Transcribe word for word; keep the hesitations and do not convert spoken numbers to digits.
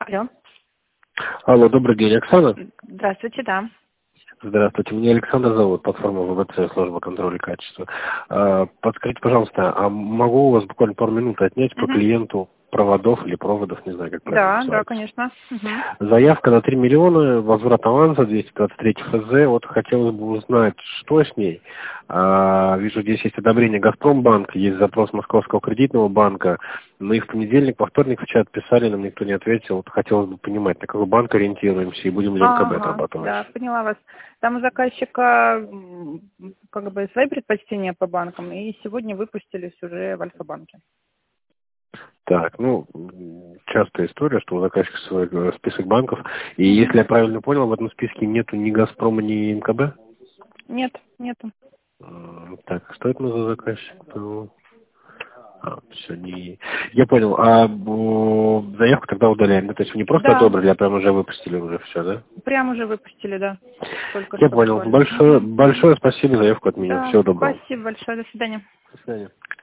Алло. Алло, добрый день, Оксана. Здравствуйте, да. Здравствуйте, меня Александр зовут, платформа ВВЦ, служба контроля качества. А, подскажите, пожалуйста, а могу у вас буквально пару минут отнять по Угу. клиенту проводов или проводов, не знаю, как правильно Да, да, называется. конечно. Угу. Заявка на три миллиона, возврат аванса, двести двадцать три ФЗ. Вот хотелось бы узнать, что с ней. А, вижу, здесь есть одобрение Газпромбанка, есть запрос Московского кредитного банка. Мы их в понедельник, во вторник в чат писали, нам никто не ответил. Вот хотелось бы понимать, на какой банк ориентируемся и будем ли МКБ Ага, отрабатывать. да, поняла вас. Там у заказчика м, как бы свои предпочтения по банкам, и сегодня выпустились уже в Альфа-банке. Так, ну, м, частая история, что у заказчика свой э, список банков. И Угу. если я правильно понял, в этом списке нету ни Газпрома, ни МКБ? Нет, нету. М, Так, что это за заказчик? Ну, А, все, не... Я понял. А о, заявку тогда удаляем. Да? То есть вы не просто Да, одобрили, а прям уже выпустили уже все, да? прям уже выпустили, да. Только Я что понял. буквально. Большое, Угу. большое спасибо, заявку отменю. Да, Всего доброго. спасибо большое, до свидания. До свидания.